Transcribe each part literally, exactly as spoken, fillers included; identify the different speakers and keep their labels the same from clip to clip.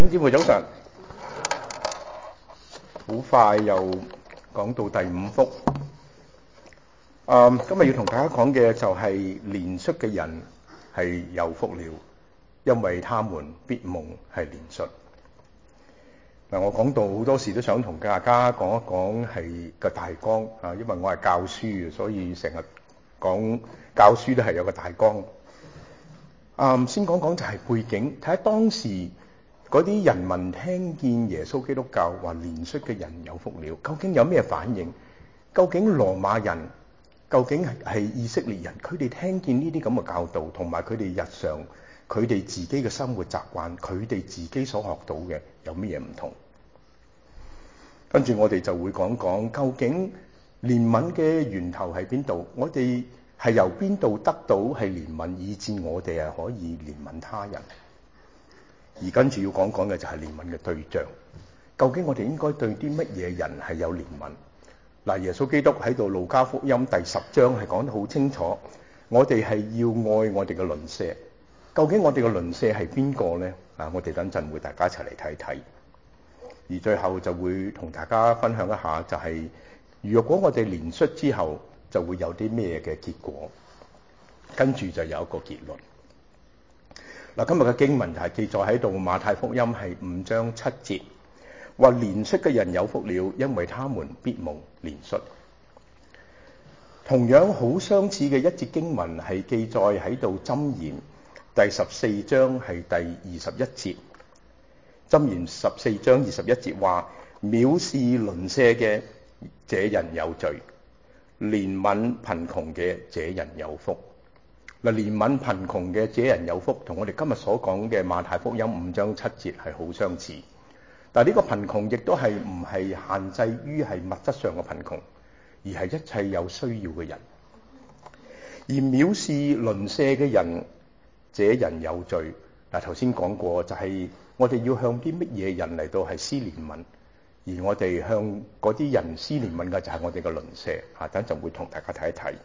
Speaker 1: 姊妹早晨，好快又講到第五福。嗯，今日要同大家講嘅就係憐恤嘅人係有福了，因為他們必蒙係憐恤。嗱，我講到好多時都想同大家講一講係個大綱啊，因為我係教書嘅，所以成日講教書都係有個大綱。嗯，先講講就係背景，睇下當時嗰啲人民聽見耶穌基督教話憐恤嘅人有福了，究竟有咩反應？究竟羅馬人，究竟係以色列人，佢哋聽見呢啲咁嘅教導，同埋佢哋日常佢哋自己嘅生活習慣，佢哋自己所學到嘅有咩嘢唔同？跟住我哋就會講講究竟憐憫嘅源頭喺邊度？我哋係由邊度得到係憐憫，以致我哋係可以憐憫他人？而跟住要講講嘅就係憐憫嘅對象，究竟我哋應該對啲乜嘢人係有憐憫？嗱，耶穌基督喺度路加福音第十章係講得好清楚，我哋係要愛我哋嘅鄰舍。究竟我哋嘅鄰舍係邊個呢？啊，我哋等陣會大家一齊嚟睇睇。而最後就會同大家分享一下，就係如果我哋憐恤之後，就會有啲咩嘅結果？跟住就有一個結論。嗱，今日嘅經文就係記載喺度，馬太福音係五章七節，話憐恤嘅人有福了，因為他們必蒙憐恤。同樣好相似嘅一節經文係記載喺度箴言第十四章係第二十一節。箴言十四章二十一節話：藐視鄰舍嘅這人有罪，憐憫貧窮嘅這人有福。嗱，憐憫貧窮嘅這人有福，同我哋今日所講嘅馬太福音五章七節係好相似。但係呢個貧窮亦都係唔係限制於係物質上嘅貧窮，而係一切有需要嘅人。而藐視鄰舍嘅人，這人有罪。嗱，頭先講過就係我哋要向啲乜嘢人嚟到係施憐憫，而我哋向嗰啲人施憐憫嘅就係我哋嘅鄰舍。嚇，等陣會同大家睇一睇。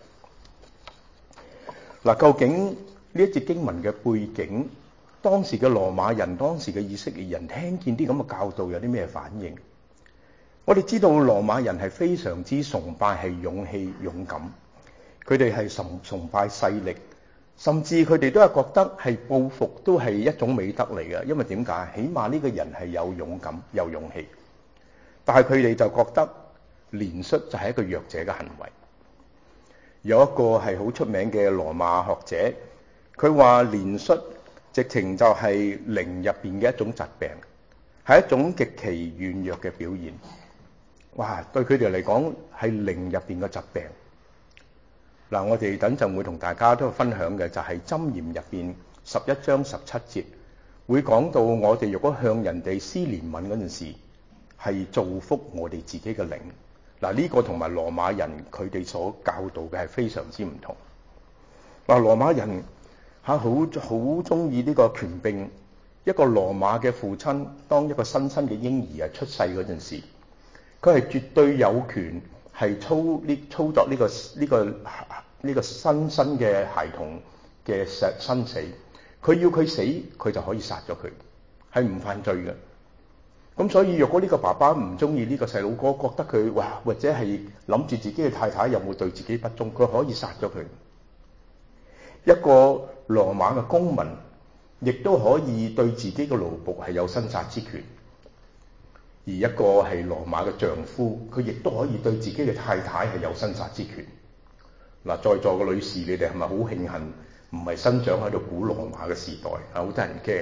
Speaker 1: 嗱，究竟呢一節經文嘅背景，當時嘅羅馬人、當時嘅以色列人聽見啲咁嘅教導有啲咩反應？我哋知道羅馬人係非常之崇拜係勇氣、勇敢，佢哋係崇崇拜勢力，甚至佢哋都係覺得係報復都係一種美德嚟嘅，因為點解？起碼呢個人係有勇敢、有勇氣，但係佢哋就覺得憐恤就係一個弱者嘅行為。有一個係好出名嘅羅馬學者，佢話憐恤直情就係靈入邊嘅一種疾病，係一種極其軟弱嘅表現。哇！對佢哋嚟講係靈入邊嘅疾病。嗱，我哋等陣會同大家都分享嘅就係箴言入邊十一章十七節，會講到我哋如果向人哋施憐憫嗰陣時，係造福我哋自己嘅靈。嗱，呢個同埋羅馬人佢哋所教導嘅係非常之唔同。嗱，羅馬人嚇好好中意呢個權柄。一個羅馬嘅父親，當一個新生嘅嬰兒啊出世嗰陣時，佢係絕對有權係操呢操作呢個呢個呢個新生嘅孩童嘅生死。佢要佢死，佢就可以殺咗佢，係唔犯罪嘅。咁所以，若果呢個爸爸唔中意呢個細佬哥，覺得佢哇，或者係諗住自己嘅太太有冇對自己不忠，佢可以殺咗佢。一個羅馬嘅公民，亦都可以對自己嘅奴僕係有生殺之權。而一個係羅馬嘅丈夫，佢亦都可以對自己嘅太太係有生殺之權。嗱，在座嘅女士，你哋係咪好慶幸唔係生長喺度古羅馬嘅時代？啊，好得人驚。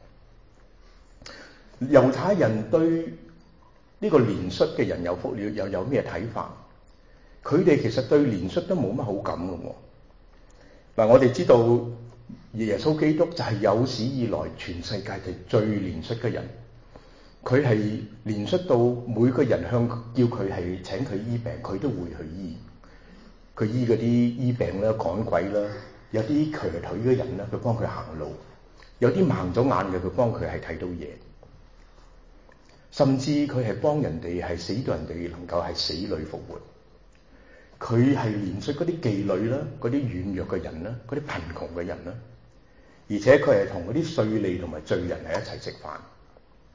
Speaker 1: 猶太人對呢個憐恤嘅人有福了又有咩睇法？佢哋其實對憐恤都冇乜好感嘅喎。嗱，我哋知道耶穌基督就係有史以來全世界嘅最憐恤嘅人。佢係憐恤到每個人向叫佢係請佢醫病，佢都會去醫。佢醫嗰啲醫病啦、趕鬼啦，有啲瘸腿嘅人啦，佢幫佢行路；有啲盲咗眼嘅，佢幫佢係睇到嘢。甚至佢係幫人哋係死到人哋能夠係死裏復活。佢係憐恤嗰啲妓女啦，嗰啲軟弱嘅人啦，嗰啲貧窮嘅人啦，而且佢係同嗰啲稅吏同埋罪人係一齊食飯。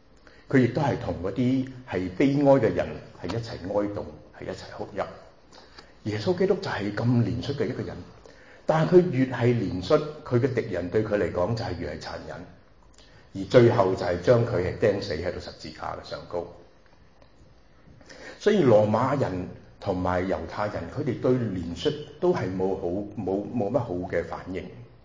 Speaker 1: 佢亦都係同嗰啲係悲哀嘅人係一齊哀悼，係一齊哭泣。耶穌基督就係咁憐恤嘅一個人，但係佢越係憐恤，佢嘅敵人對佢嚟講就係越係殘忍，而最後就係將佢係釘死喺度十字架嘅上高。所以羅馬人同埋猶太人，佢哋對憐恤都係冇好冇冇乜好嘅反應。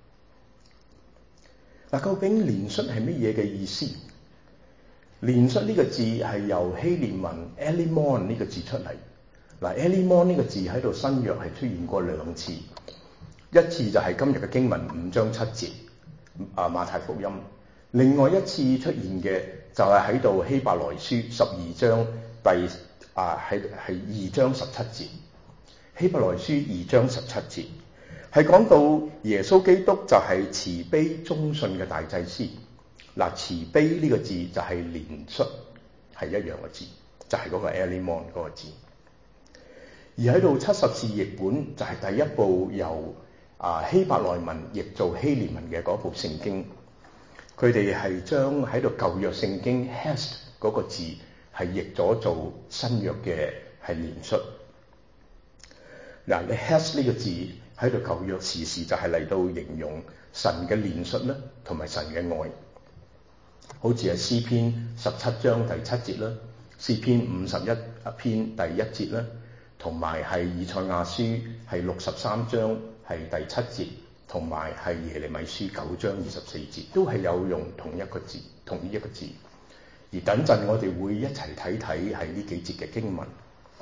Speaker 1: 嗱，究竟憐恤係乜嘢嘅意思？憐恤呢個字係由希臘文 elimon 呢個字出嚟。嗱 elimon 呢個字喺度新約係出現過兩次，一次就係今日嘅經文五章七節啊馬太福音，另外一次出現嘅就係喺度希伯來書十二章第啊係係二章十七節，希伯來書二章十七節係講到耶穌基督就係慈悲忠信嘅大祭司。嗱，慈悲呢個字就係憐恤係一樣嘅字，就係、是、嗰個 elimon 嗰個字。而喺度七十士譯本就係第一部由啊希伯來文譯做希臘文嘅嗰部聖經，佢哋係將喺度舊約聖經 hesed 嗰個字係譯咗做新約嘅係憐恤。嗱，你 hesed 呢個字喺度舊約時時就係嚟到形容神嘅憐恤咧，同埋神嘅愛。好似係詩篇十七章第七節啦，詩篇五十一篇第一節啦，同埋係以賽亞書係六十三章係第七節，同埋係耶利米書九章二十四節，都係有用同一個字，同一個字。而等陣我哋會一齊睇睇係呢幾節嘅經文。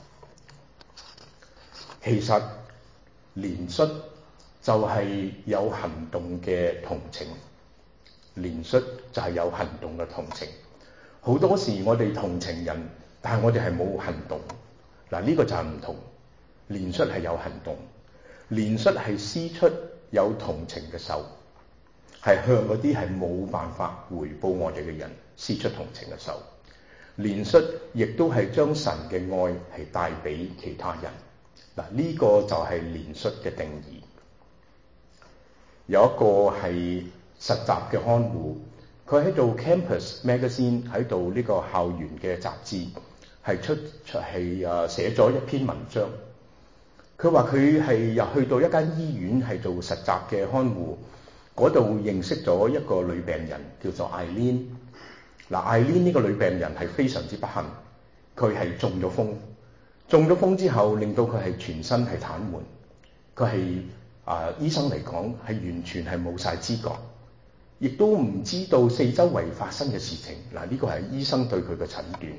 Speaker 1: 其實憐恤就係有行動嘅同情。憐恤就係有行動嘅同情。好多時我哋同情人，但係我哋係冇行動。嗱，呢個就係唔同。憐恤係有行動，憐恤係施出有同情嘅手，係向嗰啲係冇辦法回報我哋嘅人施出同情嘅手。憐恤亦都係將神嘅愛係帶俾其他人。嗱，呢個就係憐恤嘅定義。有一個係實習嘅看護，佢喺度 Campus Magazine 喺度呢個校園嘅雜誌係出出係誒寫咗一篇文章。佢話佢係入去到一間醫院係做實習嘅看護，嗰度認識咗一個女病人叫做 Eileen。嗱 Eileen 呢個女病人係非常之不幸，佢係中咗風，中咗風之後令到佢係全身係癱瘓，佢係啊醫生嚟講係完全係冇晒知覺。亦都唔知道四周圍發生嘅事情。嗱，呢個係醫生對佢嘅診斷。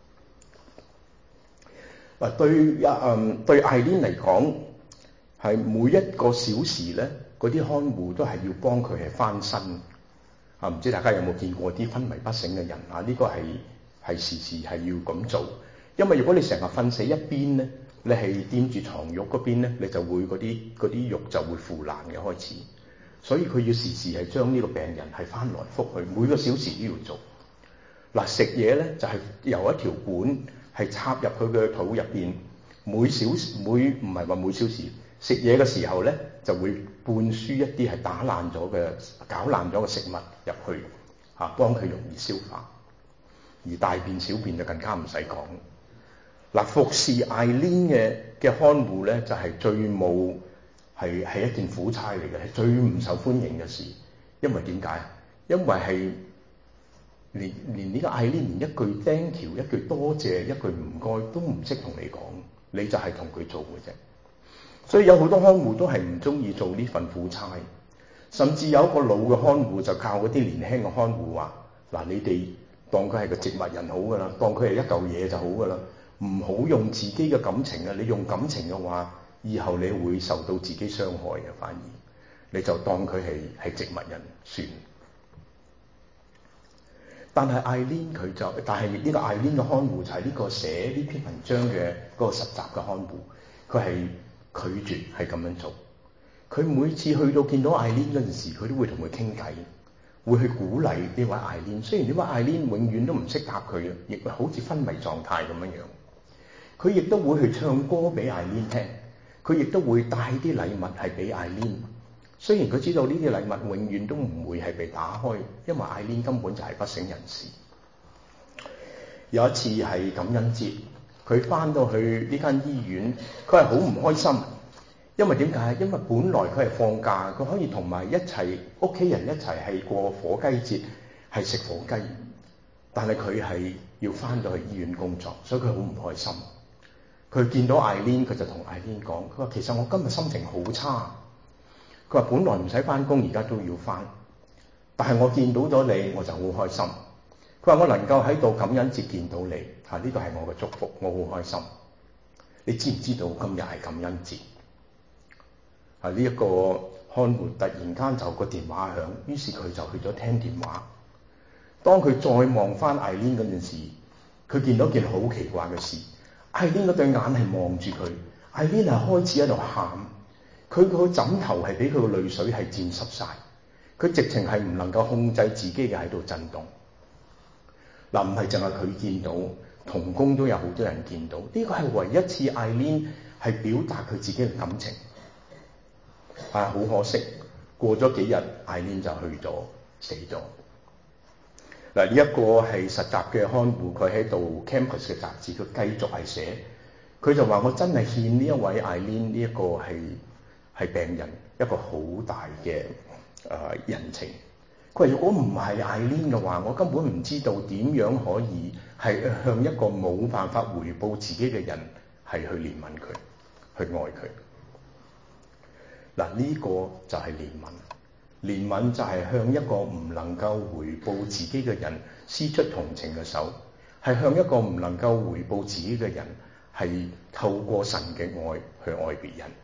Speaker 1: 嗱，對啊，嗯，對艾蓮嚟講，係每一個小時咧，嗰啲看護都係要幫佢係翻身。啊，唔知大家有冇見過啲昏迷不醒嘅人啊？呢個係係時時係要咁做，因為如果你成日瞓死一邊咧，你係掂住床褥嗰邊咧，你就會嗰啲嗰啲肉就會腐爛嘅開始。所以佢要時時係將呢個病人係翻來覆去，每個小時都要做。嗱，食嘢咧就係、是、由一條管係插入佢嘅肚入邊，每小時每唔係話每小時食嘢嘅時候咧，就會灌輸一啲係打爛咗嘅、攪爛咗嘅食物入去，嚇、啊、幫佢容易消化。而大便小便就更加唔使講。嗱，服侍艾蓮嘅嘅看護咧，就係、是、最冇。係係一件苦差嚟嘅，係最唔受歡迎嘅事。因為點解？因為係連連呢個艾蓮連一句 thank you、一句多謝、一句唔該都唔識同你講，你就係同佢做嘅啫。所以有好多看護都係唔中意做呢份苦差，甚至有一個老嘅看護就教嗰啲年輕嘅看護話：嗱，你哋當佢係個植物人好㗎啦，當佢係一嚿嘢就好㗎啦，唔好用自己嘅感情啊！你用感情嘅話，以後你會受到自己傷害嘅，反而你就當佢係係植物人算。但係艾蓮佢就，但係呢個艾蓮嘅看護就係呢個寫呢篇文章嘅嗰個實習嘅看護，佢係拒絕係咁樣做。佢每次去到見到艾蓮嗰陣時，佢都會同佢傾偈，會去鼓勵呢位艾蓮。雖然呢位艾蓮永遠都唔識答佢，亦好似昏迷狀態咁樣樣。佢亦都會去唱歌俾艾蓮聽。佢亦都會帶啲禮物係俾艾蓮，雖然佢知道呢啲禮物永遠都唔會係被打開，因為艾蓮根本就係不省人事。 有一次係感恩節，佢翻到去呢間醫院，佢係好唔開心，因為點解？因為本來佢係放假，佢可以同埋一齊屋企人一齊係過火雞節，係食火雞，但係佢係要翻到去醫院工作，所以佢好唔開心。佢見到艾蓮，佢就同艾蓮講，佢話其實我今日心情好差。佢話本來唔使翻工，而家都要翻，但係我見到咗你，我就好開心。佢話我能夠喺度感恩節見到你，嚇呢個係我嘅祝福，我好開心。你知唔知道今日係感恩節？啊呢一個看護突然間就個電話響，於是佢就去咗聽電話。當佢再望翻艾蓮嗰陣時，佢見到件好奇怪嘅事。艾蓮嗰對眼係望住佢，艾蓮係開始喺度喊，佢個枕頭係俾佢個淚水係沾濕晒，佢直情係唔能夠控制自己嘅喺度震動。嗱，唔係淨係佢見到，同工都有好多人見到。呢個係唯一次艾蓮係表達佢自己嘅感情。啊，好可惜，過咗幾日，艾蓮就去咗，死咗。嗱，呢一個係實習嘅看護，佢喺度 campus 嘅雜誌，佢繼續係寫，佢就話我真係欠呢一位艾蓮呢一個係係病人一個好大嘅誒、呃、人情。佢話如果唔係艾蓮嘅話，我根本唔知道點樣可以係向一個冇辦法回報自己嘅人係去憐憫佢，去愛佢。嗱，呢個就係憐憫。憐憫就係向一個唔能夠回報自己嘅人施出同情嘅手，係向一個唔能夠回報自己嘅人係透過神嘅愛去愛別人。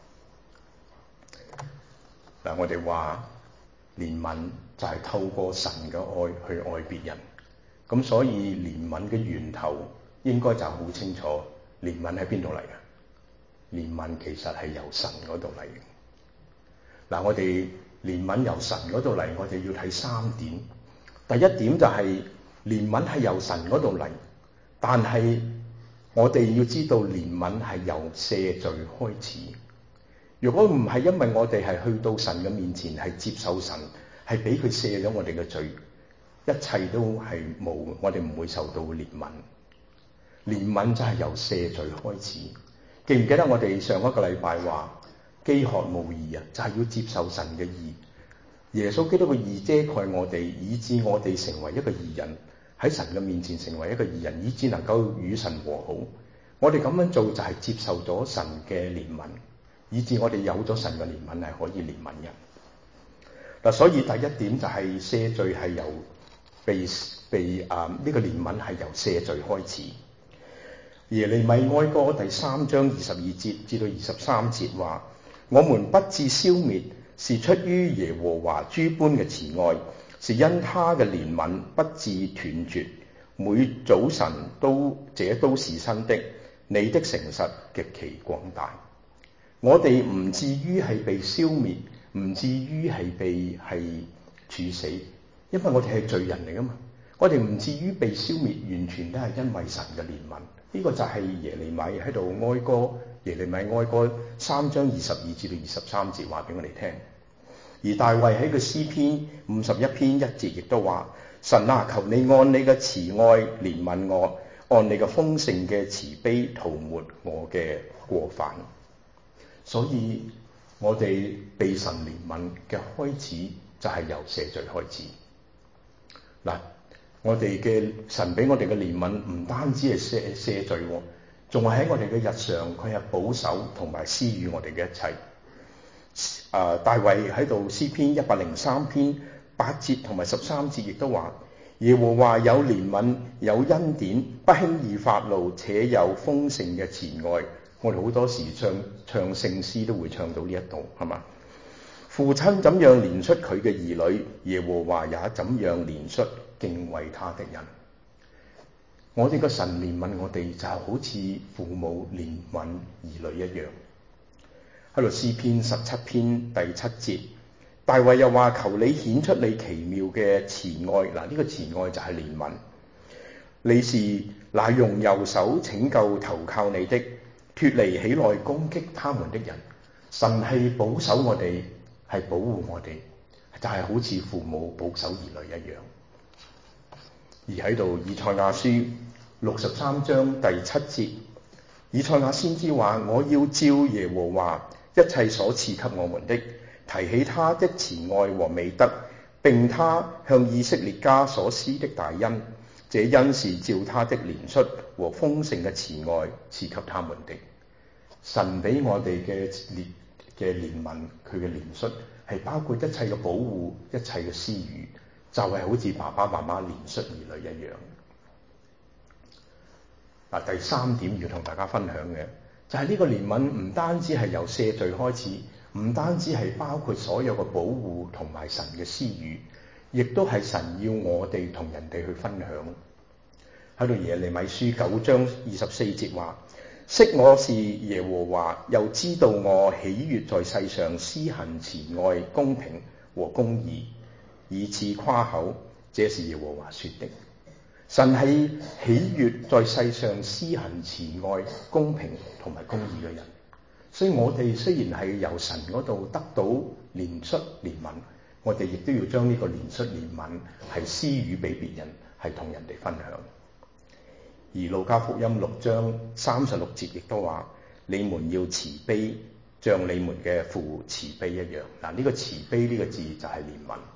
Speaker 1: 嗱，我哋話憐憫就係透過神嘅愛去愛別人，咁所以憐憫嘅源頭應該就好清楚。憐憫喺邊度嚟嘅？憐憫其實係由神嗰度嚟嘅。嗱，我哋憐憫由神嗰度嚟，我哋要睇三點。第一點就係憐憫係由神嗰度嚟，但係我哋要知道憐憫係由赦罪開始。如果唔係因為我哋係去到神嘅面前係接受神，係俾佢赦咗我哋嘅罪，一切都係冇，我哋唔會受到憐憫。憐憫就係由赦罪開始。記唔記得我哋上一個禮拜話飢渴慕義啊，就係要接受神嘅義。耶穌基督嘅義遮蓋我哋，以致我哋成為一個義人，喺神嘅面前成為一個義人，以致能夠與神和好。我哋咁樣做就係接受咗神嘅憐憫，以致我哋有咗神嘅憐憫係可以憐憫人。嗱，所以第一點就係赦罪係由被被啊呢、這個憐憫係由赦罪開始。耶利米哀歌第三章二十二節至到二十三節話：我們不致消滅，是出於耶和華諸般嘅慈愛，是因他嘅憐憫不致斷絕。每早晨都這都是新的，你的誠實極其廣大。我哋唔至於係被消滅，唔至於係被係處死，因為我哋係罪人嚟噶嘛。我哋唔至於被消滅，完全都係因為神嘅憐憫。呢、這個就係耶利米喺度哀歌，耶利米哀歌三章二十二至到二十三節話俾我哋聽。而大衛喺個詩篇五十一篇一節亦都話：神啊，求你按你嘅慈愛憐憫我，按你嘅豐盛嘅慈悲塗抹我嘅過犯。所以我哋被神憐憫嘅開始就係由赦罪開始。嗱，我哋嘅神俾我哋嘅憐憫唔單止係赦赦罪，仲係喺我哋嘅日常，佢係保守同埋施予我哋嘅一切。啊，大衛喺度詩篇一百零三篇八節同埋十三節亦都話：耶和華有憐憫，有恩典，不輕易發怒，且有豐盛嘅慈愛。我哋好多時唱唱聖詩都會唱到呢一度，係嘛？父親怎樣憐恤佢嘅兒女，耶和華也怎樣憐恤敬畏他的人。我哋個神憐憫我哋，就好似父母憐憫兒女一樣。喺度詩篇十七篇第七節，大衛又話：求你顯出你奇妙嘅慈愛。嗱，呢個慈愛就係憐憫。你是那用右手拯救投靠你的，脫離起來攻擊他們的人。神係保守我哋，係保護我哋，就係、是、好似父母保守兒女一樣。而喺度以賽亞書六十三章第七節，以賽亞先知話：我要照耶和華一切所賜給我們的，提起他的慈愛和美德，並他向以色列家所施的大恩，這恩是照他的憐恤和豐盛嘅慈愛賜給他們的。神俾我哋嘅嘅憐憫，佢嘅憐恤係包括一切嘅保護、一切嘅施予，就係、是、好似爸爸媽媽憐恤兒女一樣。嗱，第三點要同大家分享嘅就係、是、呢個憐憫唔單止係由赦罪開始，唔單止係包括所有嘅保護同埋神嘅施予，亦都係神要我哋同人哋去分享。喺度耶利米書九章二十四節話：識我是耶和華，又知道我喜悅在世上施行慈愛、公平和公義，以致誇口，這是耶和華說的。神係喜悅在世上施行慈愛、公平同埋公義嘅人，所以我哋雖然係由神嗰度得到憐恤憐憫，我哋亦都要將呢個憐恤憐憫係施予俾別人，係同人哋分享。而路加福音六章三十六節亦都話：你們要慈悲，像你們嘅父慈悲一樣。嗱，呢個慈悲呢個字就係憐憫。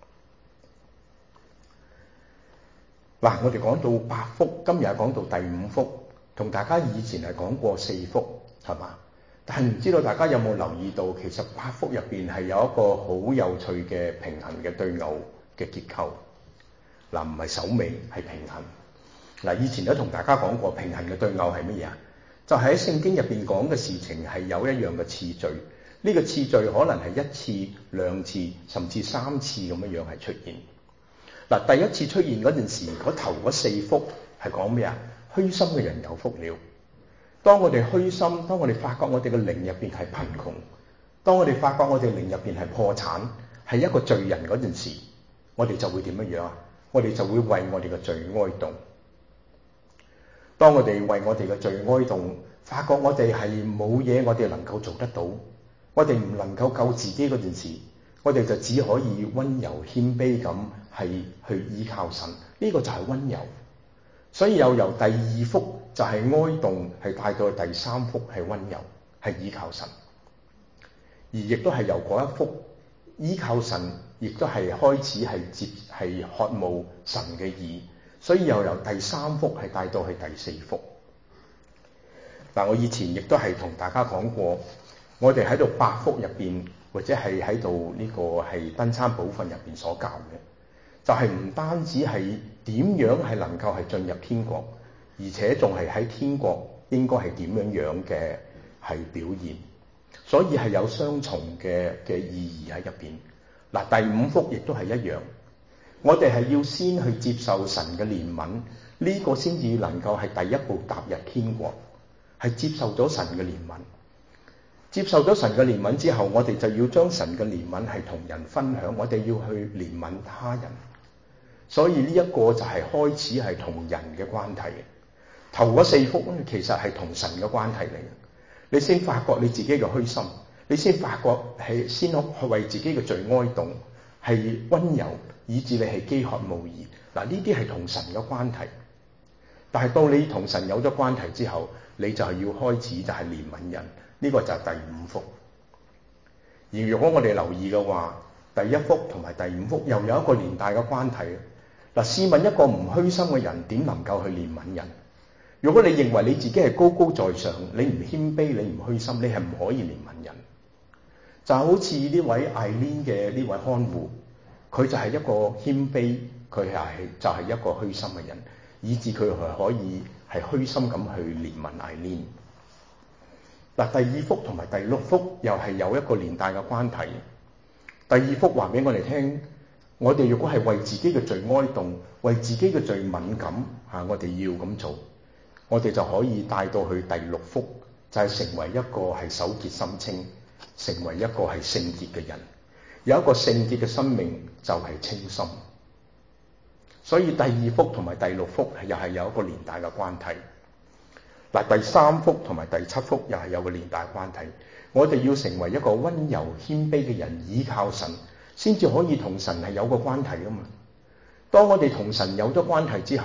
Speaker 1: 嗱，我哋講到八福，今日係講到第五福，同大家以前係講過四福，係嘛？但係唔知道大家有冇留意到，其實八福入邊係有一個好有趣嘅平衡嘅對偶嘅結構。嗱，唔係首尾，係平衡。嗱，以前都同大家講過，平衡嘅對偶係乜嘢啊？就係喺聖經入邊講嘅事情係有一樣嘅次序，呢個次序可能係一次、兩次，甚至三次咁樣樣係出現。嗱，第一次出現嗰陣時，嗰頭嗰四福係講咩啊？虛心嘅人有福了。當我哋虛心，當我哋發覺我哋嘅靈入邊係貧窮，當我哋發覺我哋靈入邊係破產，係一個罪人嗰陣時，我哋就會點樣樣啊？我哋就會為我哋嘅罪哀悼。當我哋為我哋嘅罪哀悼，發覺我哋係冇嘢我哋能夠做得到，我哋唔能夠救自己嗰陣時，我哋就只可以溫柔謙卑咁係去依靠神。呢個就係溫柔。所以又由第二福就係哀慟，係帶到第三福係溫柔，係依靠神。而亦都係由嗰一福依靠神，亦都係開始係接係渴慕神嘅義。所以又由第三福係帶到去第四福。嗱，我以前亦都係同大家講過，我哋喺度八福入邊，或者係喺度呢個係登山寶訓入邊所教嘅，就係、是、唔單止係點樣係能夠係進入天國，而且仲係喺天國應該係點樣樣嘅係表現，所以係有雙重嘅嘅意義喺入邊。嗱，第五福亦都係一樣。我哋係要先去接受神嘅憐憫，呢個先至能夠係第一步踏入天國，係接受咗神嘅憐憫。接受咗神嘅憐憫之後，我哋就要將神嘅憐憫係同人分享，我哋要去憐憫他人。所以呢一個就係開始係同人嘅關係。頭嗰四福咧，其實係同神嘅關係嚟嘅。你先發覺你自己嘅虛心，你先發覺係先去為自己嘅罪哀慟，係溫柔，以致你係飢渴慕義。嗱，呢啲係同神嘅關係。但係到你同神有咗關係之後，你就係要開始就係憐憫人。呢個就係第五福。而如果我哋留意嘅話，第一福同埋第五福又有一個連帶嘅關係。嗱，試問一個唔虛心嘅人點能夠去憐憫人？如果你認為你自己係高高在上，你唔謙卑，你唔虛心，你係唔可以憐憫人。就好似呢位艾蓮嘅呢位看護，佢就係一個謙卑，佢係就係一個虛心嘅人，以致佢係可以係虛心咁去憐憫艾蓮。嗱，第二福同埋第六福又係有一個連帶嘅關係。第二福話俾我哋聽，我哋如果係為自己嘅罪哀慟，為自己嘅罪敏感嚇，我哋要咁做，我哋就可以帶到去第六福，就係、是、成為一個係手潔心清，成為一個係聖潔嘅人。有一個聖潔嘅生命就係清心。所以第二福同埋第六福又係有一個連帶嘅關係。嗱，第三福同埋第七福又係有個連帶關係。我哋要成為一個溫柔謙卑嘅人，依靠神，先至可以同神係有個關係噶嘛。當我哋同神有咗關係之後，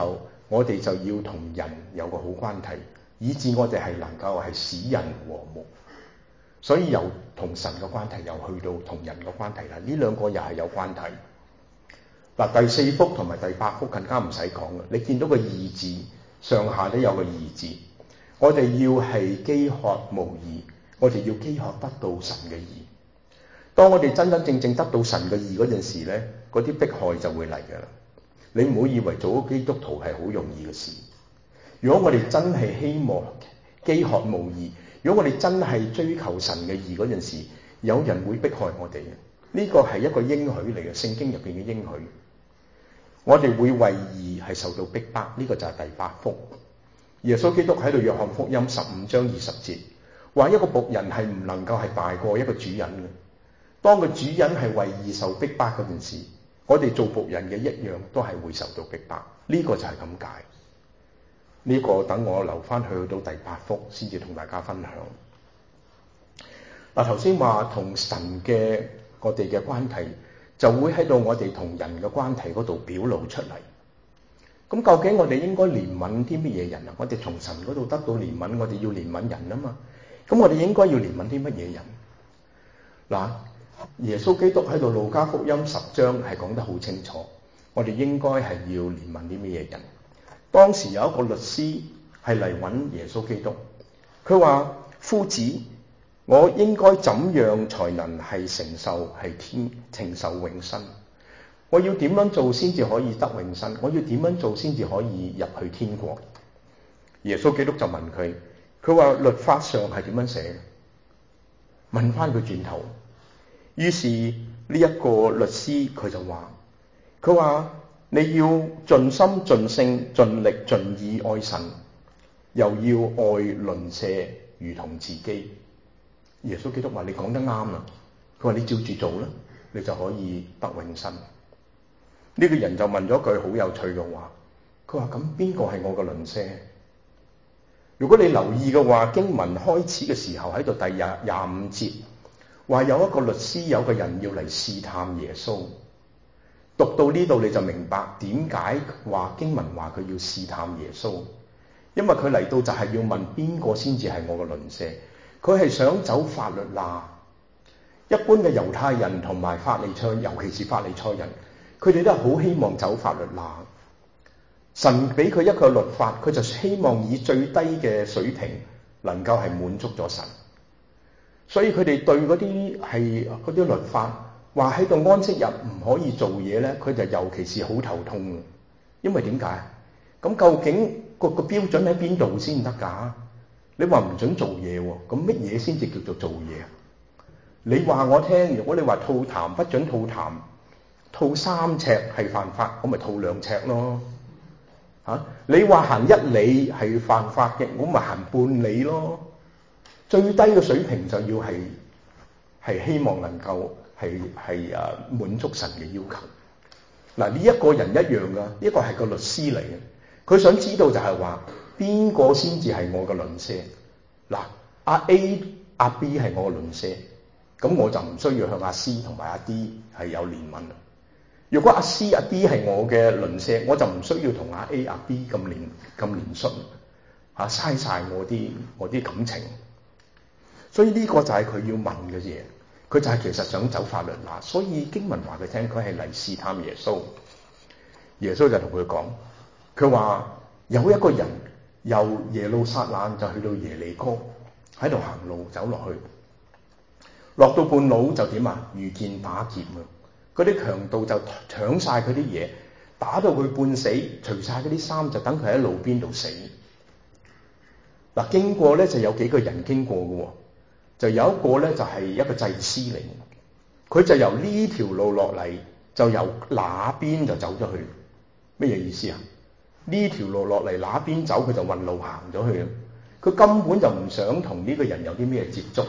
Speaker 1: 我哋就要同人有個好關係，以致我哋係能夠係使人和睦。所以由同神嘅關係又去到同人嘅關係啦，呢兩個又係有關係。嗱，第四福同埋第八福更加唔使講啦，你見到個義字上下都有個義字，我哋要係飢渴慕義，我哋要飢渴得到神嘅義。當我哋真真正正得到神嘅義嗰陣時咧，嗰啲迫害就會嚟㗎啦。你唔好以為做咗基督徒係好容易嘅事。如果我哋真係希望飢渴慕義，如果我哋真係追求神嘅義嗰陣時，有人會迫害我哋嘅。呢個係一個應許嚟嘅，聖經入邊嘅應許。我哋會為義係受到逼迫，呢個就係第八福。耶穌基督喺度約翰福音十五章二十節話，一個僕人係唔能夠係大過一個主人嘅。當個主人係為義受逼迫嗰陣時，我哋做僕人嘅一樣都係會受到逼迫。呢個就係咁解。呢個等我留翻去到第八福先至同大家分享。嗱，頭先話同神嘅我哋嘅關係，就會喺度我哋同人嘅關係嗰度表露出嚟。咁究竟我哋應該憐憫啲乜嘢人啊？我哋從神嗰度得到憐憫，我哋要憐憫人啊嘛。咁我哋應該要憐憫啲乜嘢人？嗱，耶穌基督喺度路加福音十章係講得好清楚，我哋應該係要憐憫啲乜嘢人。當時有一個律師係嚟揾耶穌基督，佢話：夫子，我應該怎樣才能係承受係天承受永生？我要點樣做先至可以得永生？我要點樣做先至可以入去天國？耶穌基督就問佢，佢話律法上係點樣寫？問翻佢轉頭。於是呢一個律師佢就話，佢話你要盡心盡性盡力盡意愛神，又要愛鄰舍如同自己。耶穌基督話你講得啱啦，佢話你照住做啦，你就可以得永生。呢個人就問咗句好有趣嘅話，佢話咁邊個係我嘅鄰舍？如果你留意嘅話，經文開始嘅時候喺度第廿廿五節話有一個律師有個人要嚟試探耶穌。讀到呢度你就明白點解話經文話佢要試探耶穌，因為佢嚟到就係要問邊個先至係我嘅鄰舍。佢係想走法律罅。一般嘅猶太人同埋法利賽，尤其是法利賽人，佢哋都係好希望走法律罅。神俾佢一個律法，佢就希望以最低嘅水平能夠係滿足咗神。所以佢哋對嗰啲係嗰啲律法話喺度安息日唔可以做嘢咧，佢就尤其是好頭痛嘅。因為點解？咁究竟個個標準喺邊度先得㗎？你話唔准做嘢喎，咁乜嘢先至叫做做嘢啊？你話我聽，如果你話吐痰不准吐痰，吐三尺係犯法，我咪吐兩尺咯。嚇、啊！你話行一里係犯法嘅，我咪行半里咯。最低嘅水平就要係係希望能夠係係誒滿足神嘅要求。嗱，呢一個人一樣㗎，呢、這個係個律師嚟嘅，佢想知道就係話邊個先至係我嘅鄰舍。嗱，阿 A 阿 B 係我嘅鄰舍，咁我就唔需要向阿 C 同埋阿 D 係有憐憫啦。如果阿 C 阿 D 係我嘅鄰舍，我就唔需要同阿 A 阿 B 咁憐咁憐恤嚇，嘥晒我啲我啲感情。所以呢個就係佢要問嘅嘢，佢就係其實想走法律罅。所以經文話佢聽，佢係嚟試探耶穌。耶穌就同佢講，佢話有一個人由耶路撒冷就去到耶利哥，喺度行路走落去，落到半路就點啊？遇見打劫啊！嗰啲強盜就搶晒佢啲嘢，打到佢半死，除晒嗰啲衫，就等佢喺路邊度死。嗱，經過咧就有幾個人經過嘅喎。就有一個咧，就係一個祭司嚟，佢就由呢條路落嚟，就由那邊就走咗去。咩嘢意思啊？呢條路落嚟那邊走，佢就運路行咗去。佢根本就唔想同呢個人有啲咩接觸。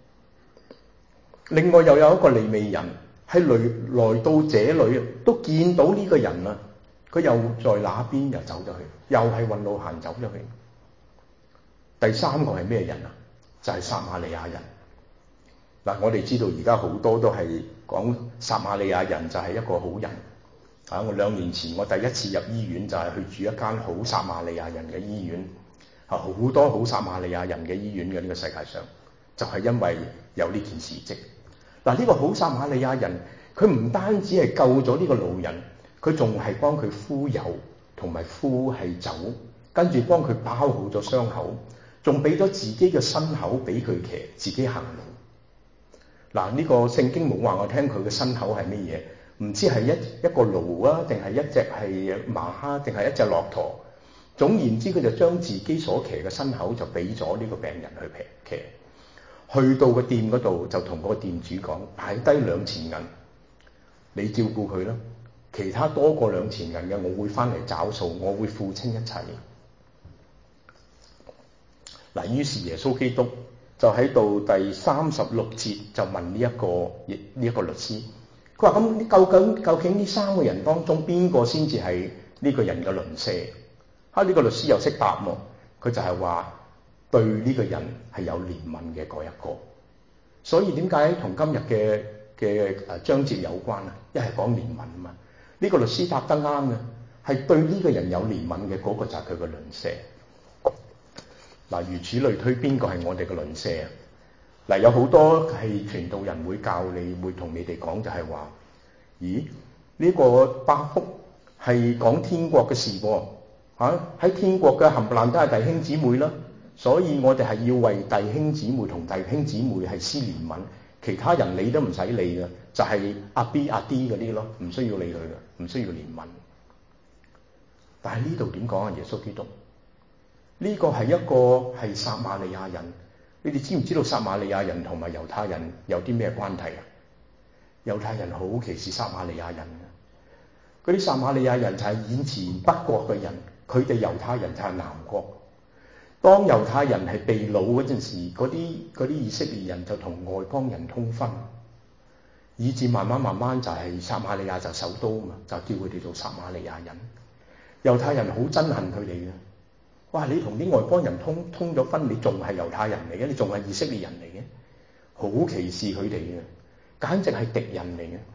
Speaker 1: 另外又有一個利未人喺來來到這裏，都見到呢個人啦，佢又在那邊又走咗去，又係運路行走咗去。第三個係咩人啊？就係撒瑪利亞人。嗱，我哋知道而家好多都係講撒瑪利亞人就係一個好人， 啊！我兩年前我第一次入醫院就係去住一間好撒瑪利亞人嘅醫院，啊好多好撒瑪利亞人嘅醫院嘅呢個世界上，就係因為有呢件事蹟。嗱，呢個好撒瑪利亞人，佢唔單止係救咗呢個老人，佢仲係幫佢敷油同埋敷係酒，跟住幫佢包好咗傷口，仲俾咗自己嘅身口俾佢騎，自己行路。嗱，呢個聖經冇話我聽佢嘅身口係乜嘢，唔知係一一個驢啊，定係一隻係馬，定係一隻駱駝。總言之，佢就將自己所騎嘅身口就俾咗呢個病人去騎。去到個店嗰度就同嗰個店主講，擺低兩錢銀，你照顧佢啦，其他多過兩錢銀嘅，我會翻嚟找數，我會付清一切。嗱，於是耶穌基督就喺度第三十六節就問呢、這、一個呢一、這個律師，佢話咁究竟究竟呢三個人當中邊個先至係呢個人嘅鄰舍？啊，呢、這個律師又識答喎，佢就係話對呢個人係有憐憫嘅嗰一個。所以點解同今日嘅嘅誒章節有關啊？一係講憐憫啊嘛。呢、這個律師答得啱嘅，係對呢個人有憐憫嘅嗰個就係佢嘅鄰舍。嗱，如此類推，邊個係我哋嘅鄰舍啊？嗱，有好多係傳道人會教你，會同你哋講就係話，咦？呢、這個八福係講天國嘅事喎，喺、啊、天國嘅冚唪唥都係弟兄姊妹啦，所以我哋係要為弟兄姊妹同弟兄姊妹係施憐憫，其他人理都唔使理嘅，就係、是、阿 B 阿 D 嗰啲咯，唔需要理佢嘅，唔需要憐憫。但係呢度點講啊？耶穌基督？呢個係一個係撒瑪利亞人，你哋知唔知道撒瑪利亞人同埋猶太人有啲咩關係啊？猶太人好歧視撒瑪利亞人嘅，嗰啲撒瑪利亞人就係以前北國嘅人，佢哋猶太人就係南國。當猶太人係被擄嗰陣時，嗰啲嗰啲以色列人就同外邦人通婚，以至慢慢慢慢就係撒瑪利亞就首都嘛，就叫佢哋做撒瑪利亞人。猶太人好憎恨佢哋嘅。哇！你同啲外邦人通通咗婚，你仲係猶太人嚟嘅，你仲係以色列人嚟嘅，好歧視佢哋嘅，簡直係敵人嚟嘅。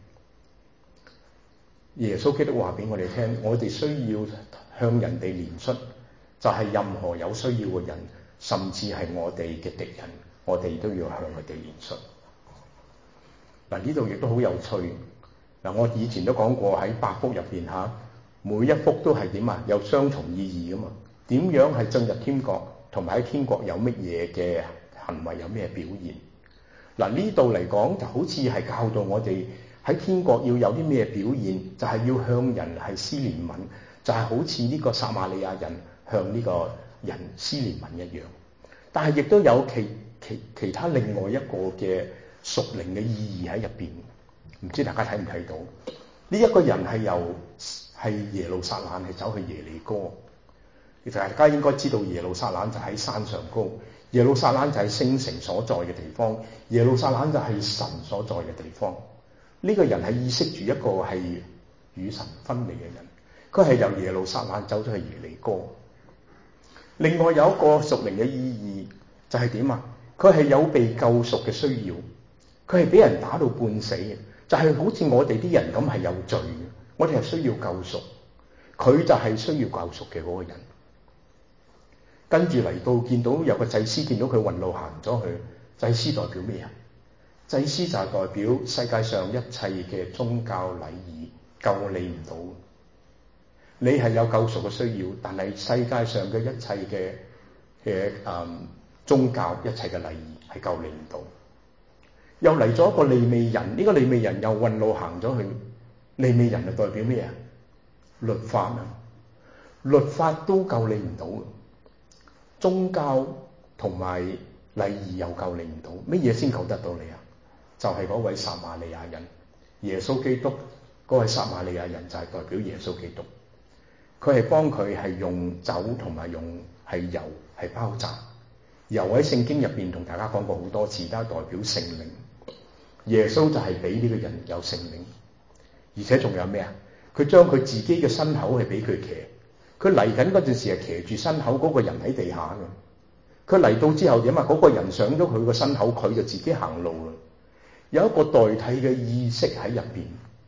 Speaker 1: 耶穌基督話俾我哋聽，我哋需要向人哋憐恤，就係任何有需要嘅人，甚至係我哋嘅敵人，我哋都要向佢哋憐恤。嗱，呢度亦都好有趣。嗱，我以前都講過喺八福入邊嚇，每一福都係點啊？有雙重意義噶嘛。點樣係進入天國，同埋喺天國有乜嘢嘅行為，有咩表現？嗱，呢度嚟講就好似係教導我哋喺天國要有啲咩表現，就係、是、要向人係施憐憫，就係、是、好似呢個撒瑪利亞人向呢個人施憐憫一樣。但係亦都有其其其他另外一個嘅屬靈嘅意義喺入邊，唔知大家睇唔睇到？呢、這、一個人係由係耶路撒冷係走去耶利哥。其實大家應該知道耶路撒冷就喺山上高，耶路撒冷就係聖城所在嘅地方，耶路撒冷就係神所在嘅地方。呢、這個人係意識住一個係與神分離嘅人，佢係由耶路撒冷走咗去耶利哥。另外有一個屬靈嘅意義就係點啊？佢係有被救贖嘅需要，佢係俾人打到半死嘅，就係、是、好似我哋啲人咁係有罪嘅，我哋係需要救贖，佢就係需要救贖嘅嗰個人。跟住嚟到，見到有個祭司，見到佢運路行咗去。祭司代表咩啊？祭司就係代表世界上一切嘅宗教禮儀救你唔到。你係有救贖嘅需要，但係世界上嘅一切嘅嘅誒宗教一切嘅禮儀係救你唔到。又嚟咗一個利未人，呢、這個利未人又運路行咗去。利未人係代表咩啊？律法啊，律法都救你唔到。宗教同埋禮儀又救你唔到，乜嘢先救得到你啊？就係、是、嗰位撒瑪利亞人，耶穌基督嗰位撒瑪利亞人就係代表耶穌基督，佢係幫佢係用酒同埋用係油係包紮。油喺聖經入邊同大家講過好多次，都係代表聖靈。耶穌就係俾呢個人有聖靈，而且仲有咩啊？佢將佢自己嘅身口係俾佢騎。佢嚟緊嗰陣時係騎住身口，嗰個人喺地下嘅。佢嚟到之後點啊？嗰個人上咗佢個身口，佢就自己行路啦。有一個代替嘅意識喺入邊，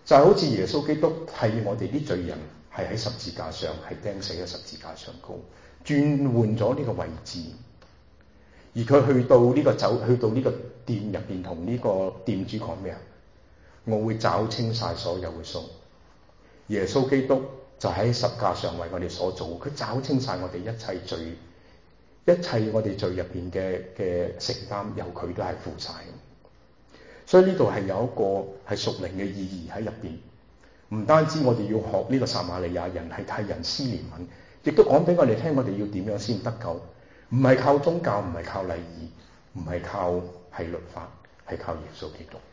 Speaker 1: 就係好似耶穌基督替我哋啲罪人係喺十字架上係釘死喺十字架上高，轉換咗呢個位置。而佢去到呢個酒，去到呢個店入邊，同呢個店主講咩啊？我會找清晒所有嘅數。耶穌基督就喺十架上為我哋所做，佢找清晒我哋一切罪，一切我哋罪入邊嘅嘅承擔，由佢都係負晒。所以呢度係有一個係屬靈嘅意義喺入邊。唔單止我哋要學呢個撒瑪利亞人係替人施憐憫，亦都講俾我哋聽，我哋要點樣先得救。唔係靠宗教，唔係靠禮儀，唔係靠係律法，係靠耶穌基督。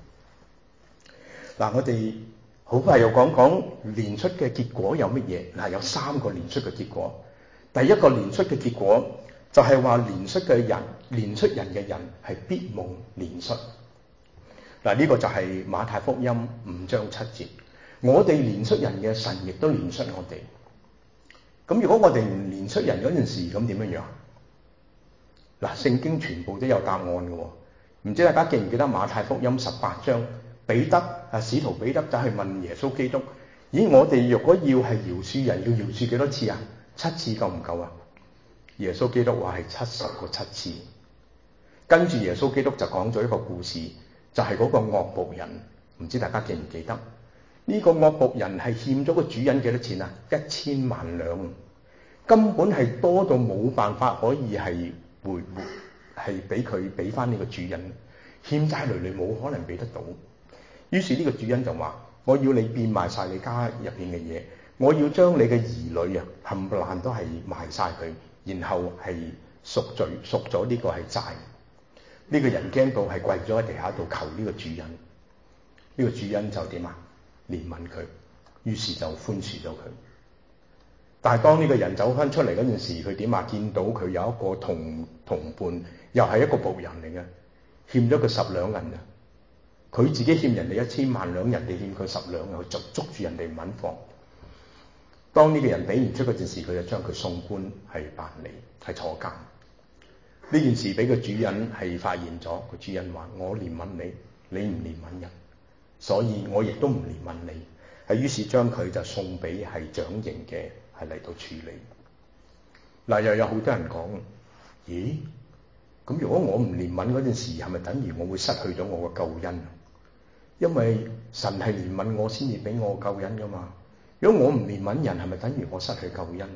Speaker 1: 嗱，我哋好快又講講連出嘅結果有乜嘢？嗱，有三個連出嘅結果。第一個連出嘅結果就係話連出嘅人，連出人嘅人係必蒙連出。嗱，呢個就係馬太福音五章七節。我哋連出人嘅，神亦都連出我哋。咁如果我哋唔連出人嗰陣時，咁點樣樣？嗱，聖經全部都有答案嘅喎。唔知大家記唔記得馬太福音十八章，彼得啊，使徒彼得就去問耶穌基督：咦，我哋若果要係饒恕人，要饒恕幾多次啊？七次夠唔夠啊？耶穌基督話係七十個七次。跟住耶穌基督就講咗一個故事，就係嗰個惡僕人。唔知大家記唔記得？呢個惡僕人係欠咗個主人幾多錢啊？一千萬兩，根本係多到冇辦法可以係回回係俾佢俾翻呢個主人，欠債累累，冇可能俾得到。於是呢個主人就話：我要你變賣晒你家入邊嘅嘢，我要將你嘅兒女啊冚唪唥都係賣晒佢，然後係贖罪贖咗呢個係債。呢個人驚到係跪咗喺地下度求呢個主人，呢個主人就點啊？憐憫佢，於是就寬恕咗佢。但係當呢個人走翻出嚟嗰陣時，佢點啊？見到佢有一個同同伴，又係一個僕人嚟嘅，欠咗佢十兩銀啊！佢自己欠人哋一千萬兩，人哋欠佢十兩，佢就捉住人哋唔肯放。當呢個人俾唔出嗰陣時，佢就將佢送官係辦理，係坐監。呢件事俾個主人係發現咗，個主人話：我憐憫你，你唔憐憫人，所以我亦都唔憐憫你。係於是將佢就送俾係掌刑嘅係嚟到處理。嗱，又有好多人講：咦？咁如果我唔憐憫嗰陣時，係咪等於我會失去咗我嘅救恩？因為神係憐憫我先至俾我救恩噶嘛。如果我唔憐憫人，係咪等於我失去救恩？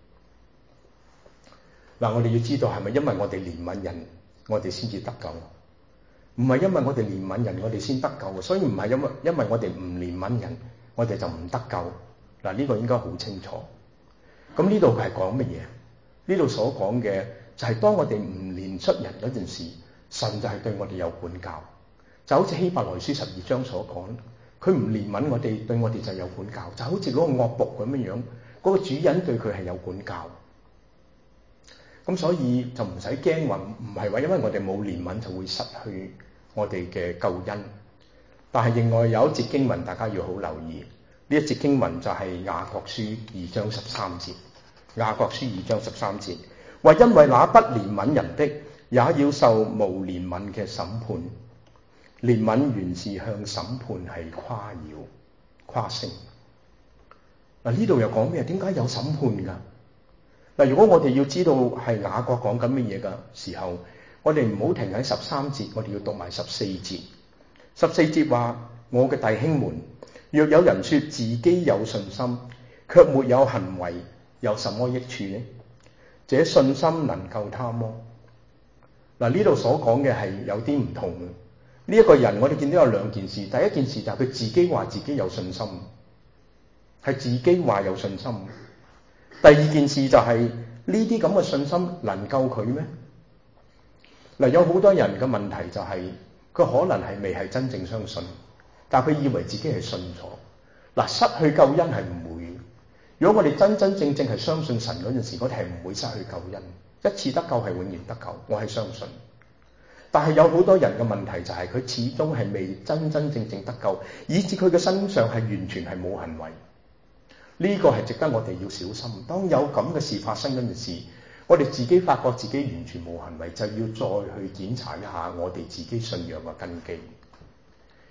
Speaker 1: 嗱，我哋要知道係咪因為我哋憐憫人，我哋先至得救？唔係因為我哋憐憫人，我哋先得救。所以唔係因為因為我哋唔憐憫人，我哋就唔得救。嗱，呢個應該好清楚。咁呢度係講乜嘢？呢度所講嘅就係當我哋唔憐恤人嗰陣時，神就係對我哋有管教。就好似希伯來書十二章所講，佢唔憐憫我哋，對我哋就有管教。就好似嗰個惡僕咁樣樣，嗰個主人對佢係有管教。咁所以就唔使驚話，唔係話因為我哋冇憐憫就會失去我哋嘅救恩。但係另外有一節經文大家要好留意，呢一節經文就係雅各書二章十三節。雅各書二章十三節話：因為那不憐憫人的，也要受無憐憫嘅審判。憐憫原是向審判係誇耀誇勝。嗱，呢度又講咩？點解有審判㗎？嗱，如果我哋要知道係雅各講緊乜嘢嘅時候，我哋唔好停喺十三節，我哋要讀埋十四節。十四節話：我嘅弟兄們，若有人說自己有信心，卻沒有行為，有什麼益處呢？這信心能救他麼？嗱，呢度所講嘅係有啲唔同嘅。呢、這、一個人，我哋見到有兩件事。第一件事就係佢自己話自己有信心，係自己話有信心。第二件事就係呢啲咁嘅信心能救佢咩？嗱，有好多人嘅問題就係、是、佢可能係未係真正相信，但係佢以為自己係信咗。嗱，失去救恩係唔會。如果我哋真真正正係相信神嗰陣時，我哋係唔會失去救恩。一次得救係永遠得救，我係相信。但係有好多人嘅問題就係、是、佢始終係未真真正正得救，以致佢嘅身上係完全係冇行為。呢個係值得我哋要小心。當有咁嘅事發生嗰陣時，我哋自己發覺自己完全冇行為，就要再去檢查一下我哋自己信仰嘅根基。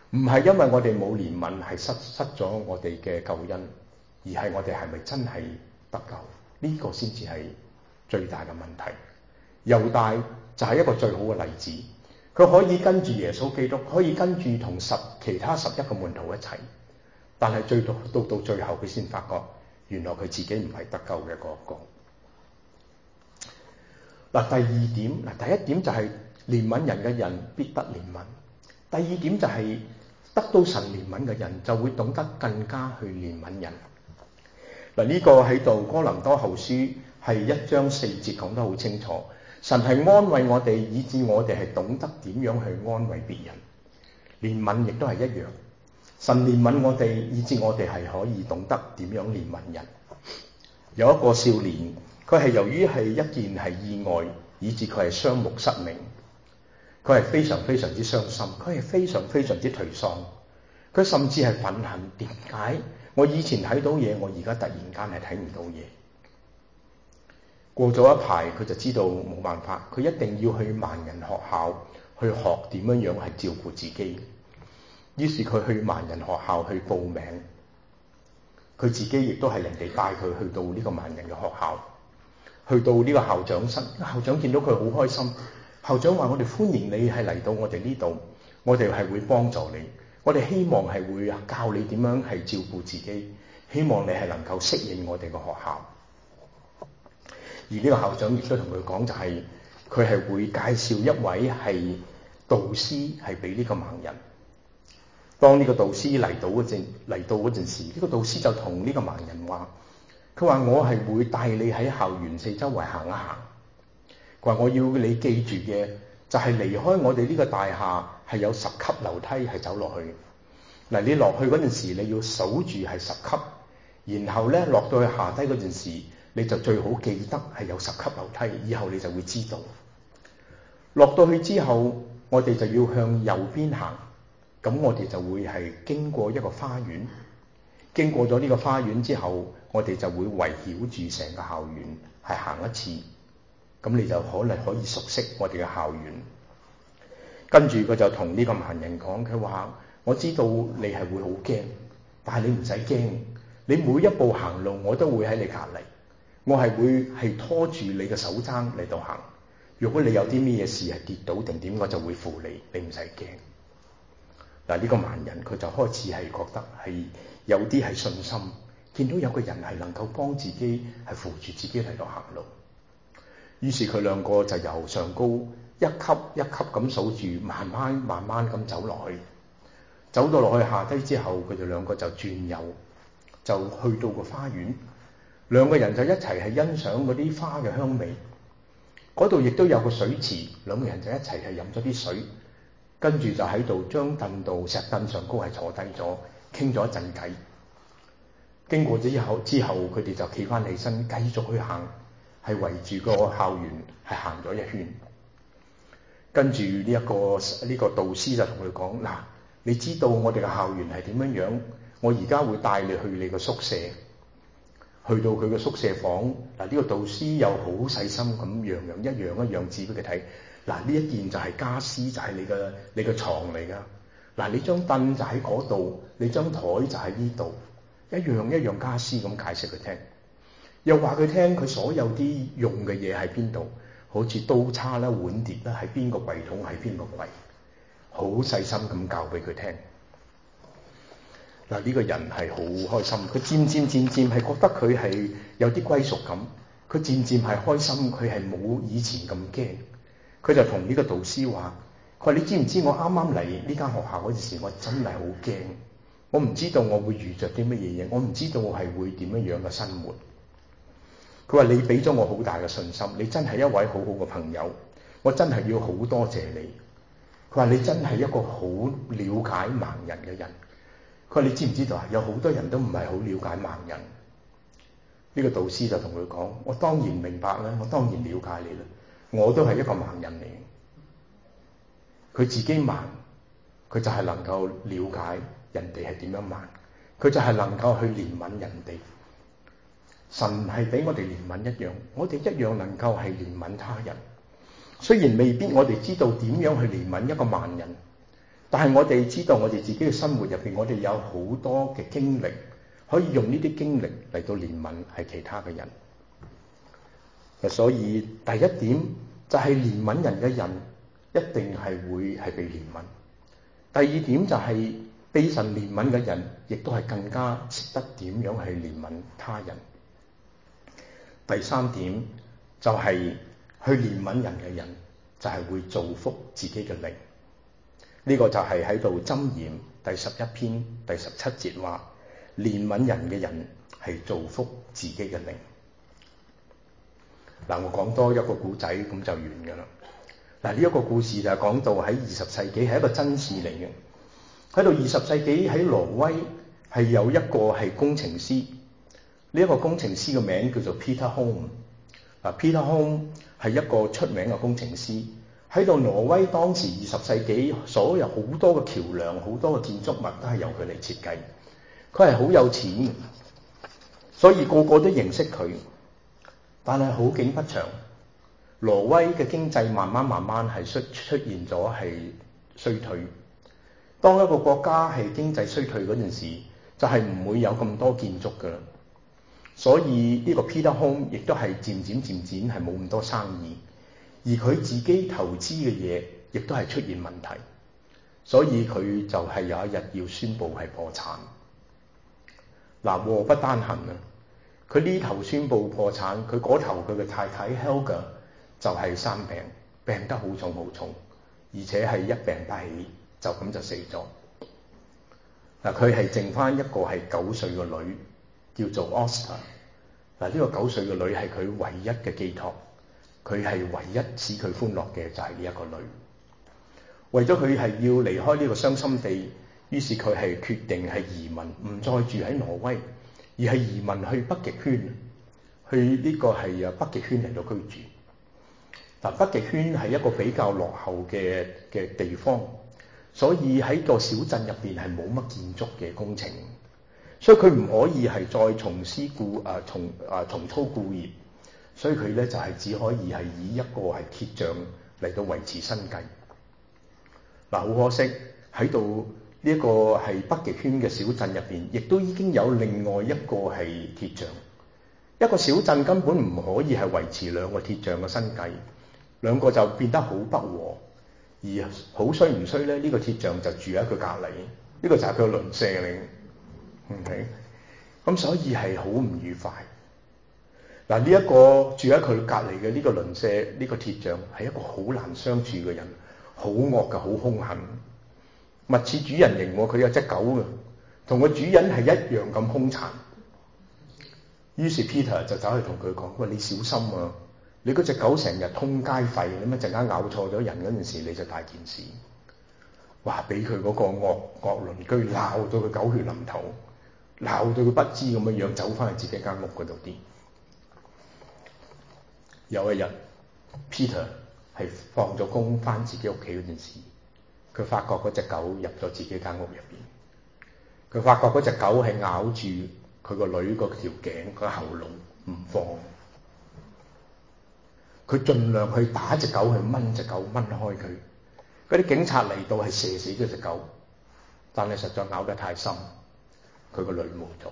Speaker 1: 唔係因為我哋冇憐憫係失失咗我哋嘅救恩，而係我哋係咪真係得救？呢、這個先至係最大嘅問題。猶大就係一個最好嘅例子，佢可以跟住耶穌基督，可以跟住同十其他十一個門徒一齊，但係最到到到最後佢先發覺，原來佢自己唔係得救嘅嗰個。嗱，第二點，嗱，第一點就係憐憫人嘅人必得憐憫。第二點就係得到神憐憫嘅人就會懂得更加去憐憫人。嗱，呢個喺度哥林多後書係一章四節講得好清楚，神係安慰我哋，以致我哋係懂得點樣去安慰別人。憐憫亦都係一樣，神憐憫我哋，以致我哋係可以懂得點樣憐憫人。有一個少年，佢係由於係一件係意外，以致佢係雙目失明，佢係非常非常之傷心，佢係非常非常之頹喪，佢甚至係憤恨，點解我以前睇到嘢，我而家突然間係睇唔到嘢？過咗一排，佢就知道冇辦法，佢一定要去盲人學校去學點樣樣係照顧自己。於是佢去盲人學校去報名，佢自己亦都係人哋帶佢去到呢個盲人嘅學校，去到呢個校長室，校長見到佢好開心。校長話：我哋歡迎你係嚟到我哋呢度，我哋係會幫助你，我哋希望係會教你點樣係照顧自己，希望你係能夠適應我哋嘅學校。而呢個校長亦都同佢講，就係佢係會介紹一位係導師係俾呢個盲人。當呢個導師嚟到嗰陣嚟到嗰陣時，呢個導師就同呢個盲人話：佢話我係會帶你喺校園四周圍行一行。佢話我要你記住嘅就係離開我哋呢個大廈係有十級樓梯係走落去。嗱，你落去嗰陣時你要數住係十級，然後咧落到去下低嗰陣時，你就最好記得係有十級樓梯，以後你就會知道。落到去之後，我哋就要向右邊行。咁我哋就會係經過一個花園，經過咗呢個花園之後，我哋就會圍繞住成個校園係行一次，咁你就可能可以熟悉我哋嘅校園。跟住佢就同呢個盲人講，佢話：我知道你係會好驚，但係你唔使驚，你每一步行路我都會喺你隔離，我係會係拖住你嘅手踭嚟到行。如果你有啲咩嘢事係跌倒定點，我就會扶你，你唔使驚。嗱，呢個盲人佢就開始係覺得係有啲係信心，見到有個人係能夠幫自己係扶住自己嚟到行路。於是佢兩個就由上高一級一級咁數住，慢慢慢慢咁走落去。走到落去下低之後，佢哋兩個就轉右，就去到個花園。兩個人就一齊係欣賞嗰啲花嘅香味。嗰度亦都有個水池，兩個人就一齊係飲咗啲水。跟住就喺度將凳到石凳上高係坐低咗，傾咗一陣偈。經過之後之後，佢哋就企翻起身，繼續去行，係圍住個校園係行咗一圈。跟住呢一個呢、呢個導師就同佢講：嗱，你知道我哋嘅校園係點樣樣？我而家會帶你去你嘅宿舍，去到佢嘅宿舍房。嗱，呢個導師又好細心咁樣樣一樣一樣指俾佢睇。嗱，呢一件就係家私，就係你嘅你嘅牀嚟㗎。嗱，你張凳就喺嗰度，你張台就喺呢度，一樣一樣家私咁解釋佢聽。又話佢聽佢所有啲用嘅嘢喺邊度，好似刀叉啦、碗碟啦，喺邊個櫃桶，喺邊個櫃，好細心咁教俾佢聽。嗱，呢個人係好開心，佢漸漸漸漸係覺得佢係有啲歸屬感，佢漸漸係開心，佢係冇以前咁驚。佢就同呢個導師話：佢話你知唔知我啱啱嚟呢間學校嗰陣時，我真係好驚，我唔知道我會遇着啲乜嘢嘢，我唔知道我係會點樣樣嘅生活。佢話你俾咗我好大嘅信心，你真係一位好好嘅朋友，我真係要好多謝你。佢話你真係一個好了解盲人嘅人。佢話你知唔知道啊？有好多人都唔係好了解盲人。呢個導師就同佢講：我當然明白啦，我當然了解你啦。我都係一個盲人嚟，佢自己盲，佢就係能夠了解人哋係點樣盲，佢就係能夠去憐憫人哋。神係俾我哋憐憫一樣，我哋一樣能夠係憐憫他人。雖然未必我哋知道點樣去憐憫一個盲人， 但係我哋知道我哋自己嘅生活入邊，我哋有好多嘅經歷，可以用呢啲經歷嚟到憐憫係其他嘅人。所以第一點就係憐憫人嘅人一定係會係被憐憫。第二點就係被神憐憫嘅人，亦都係更加識得點樣去憐憫他人。第三點就係去憐憫人嘅人，就係會造福自己嘅靈。呢個就係喺度箴言第十一篇第十七節話，憐憫人嘅人係造福自己嘅靈。嗱，我講多一個故仔咁就完㗎啦。嗱，呢一個故事就係講到喺二十世紀係一個真事嚟嘅。喺度二十世紀喺挪威係有一個係工程師，呢一個工程師嘅名叫做 Peter Holm。嗱 Peter Holm 係一個出名嘅工程師。喺度挪威當時二十世紀所有好多嘅橋梁、好多嘅建築物都係由佢嚟設計。佢係好有錢，所以個個都認識佢。但係好景不長，挪威嘅經濟慢慢慢慢係出出現咗係衰退。當一個國家係經濟衰退嗰陣時，就係唔會有咁多建築㗎啦。所以呢個 Peter Holm 亦都係漸漸漸漸係冇咁多生意，而佢自己投資嘅嘢亦都係出現問題，所以佢就係有一日要宣布係破產。嗱，禍不單行啊！佢呢頭宣布破產，佢嗰頭佢嘅太太 Helga 就係生病，病得好重好重，而且係一病不起，就咁就死咗。嗱，佢係剩翻一個係九歲嘅女，叫做 Oscar。嗱，呢個九歲嘅女係佢唯一嘅寄託，佢係唯一使佢歡樂嘅就係呢一個女。為咗佢係要離開呢個傷心地，於是佢係決定係移民，唔再住喺挪威，而係移民去北極圈，去呢個係啊北極圈嚟到居住。嗱，北極圈係一個比較落後嘅嘅地方，所以喺個小鎮入邊係冇乜建築嘅工程，所以佢唔可以係再重施故啊重啊重操故業，所以佢咧就係只可以係以一個係鐵匠嚟到維持生計。嗱，好可惜喺度呢一個係北極圈嘅小鎮入邊，亦都已經有另外一個係鐵匠。一個小鎮根本唔可以係維持兩個鐵匠嘅生計，兩個就變得好不和。而好衰唔衰咧？呢個鐵匠就住喺佢隔離，呢個就係佢嘅鄰舍嚟。OK，咁所以係好唔愉快。嗱，呢一個住喺佢隔離嘅呢個鄰舍，呢個鐵匠係一個好難相處嘅人。好惡嘅，好兇狠，物似主人形。佢有隻狗嘅，同個主人係一樣咁兇殘。於是 Peter 就走去同佢講：喂，你小心啊！你嗰隻狗成日通街吠，你乜陣間咬錯咗人嗰陣時，你就大件事。哇！俾佢嗰個惡惡鄰居鬧到佢狗血淋頭，鬧到佢不知咁嘅樣走翻去自己間屋嗰度啲。有一日 Peter係放咗工翻自己屋企嗰陣時，佢發覺嗰隻狗入咗自己間屋入邊。佢發覺嗰隻狗係咬住佢個女個條頸個喉嚨唔放。佢盡量去打隻狗，去掹隻狗，掹開佢。嗰啲警察嚟到係射死咗隻狗，但係實在咬得太深，佢個女冇咗。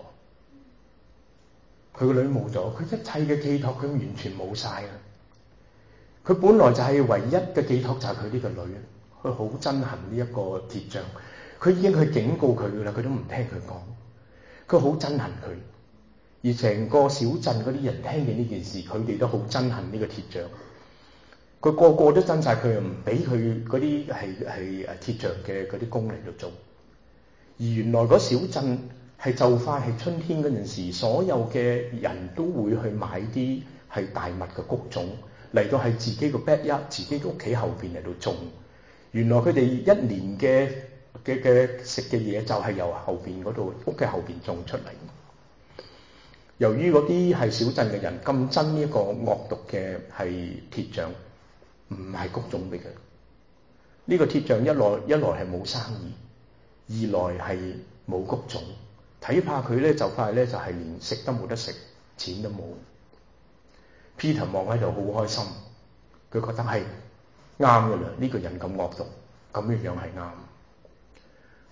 Speaker 1: 佢個女冇咗，佢一切嘅寄託佢完全冇晒啦。佢本來就係唯一嘅寄託就係佢呢個女，佢好憎恨呢一個鐵匠，佢已經去警告佢噶啦，佢都唔聽佢講，佢好憎恨佢。而成個小鎮嗰啲人聽見呢件事，佢哋都好憎恨呢個鐵匠。佢個個都憎晒佢，又唔俾佢嗰啲係係誒鐵匠嘅嗰啲工嚟到做。而原來嗰小鎮係就快係春天嗰陣時，所有嘅人都會去買啲係大麥嘅穀種嚟到係自己個 backyard 自己屋企後邊嚟到種。原來佢哋一年嘅嘅嘅食嘅嘢就係由後邊嗰度屋嘅後邊種出嚟。由於嗰啲係小鎮嘅人咁憎呢一個惡毒嘅係鐵匠，唔係穀種俾佢。呢個鐵匠一來一來係冇生意，二來係冇穀種，睇怕佢咧就快咧就係連食都冇得食，錢都冇。Peter 望喺度好開心，佢覺得係啱嘅啦，呢個人咁惡毒，咁樣樣係啱。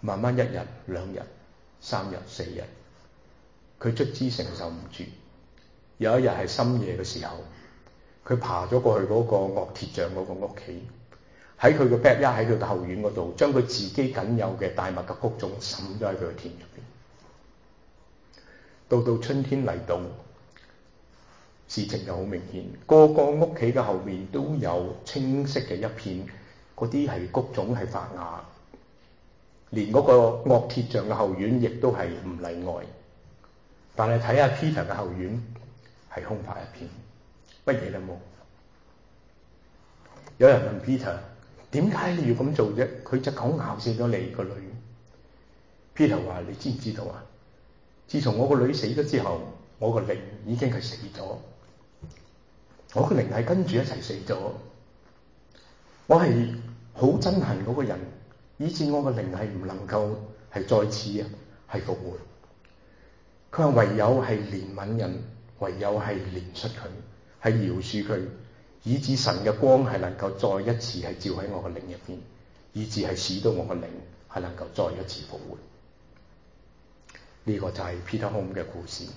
Speaker 1: 慢慢一日、兩日、三日、四日，佢卒之承受唔住。有一日係深夜嘅時候，佢爬咗過去嗰個岳鐵匠嗰個屋企，喺佢個 backyard 喺佢個後院嗰度，將佢自己僅有嘅大麥嘅穀種滲咗喺佢個田入邊。到到春天嚟到，事情就好明顯，個個屋企嘅後面都有清晰嘅一片，嗰啲係穀種係發芽，連嗰個岳鐵匠嘅後院亦都係唔例外。但係睇下 Peter 嘅後院係空白一片，乜嘢都冇。有人問 Peter： 點解你要咁做啫？佢隻狗咬死咗你個女。Peter 話：你知唔知道啊？自從我個女死咗之後，我個靈已經係死咗。我個靈係跟住一齊死咗。我係好憎恨嗰個人，以致我個靈係唔能夠係再次啊係復活。佢話唯有係憐憫人，唯有係憐恤佢，係饒恕佢，以致神嘅光係能夠再一次係照喺我個靈入邊，以致係使到我個靈係能夠再一次復活。呢、這個就係 Peter Home 嘅故事。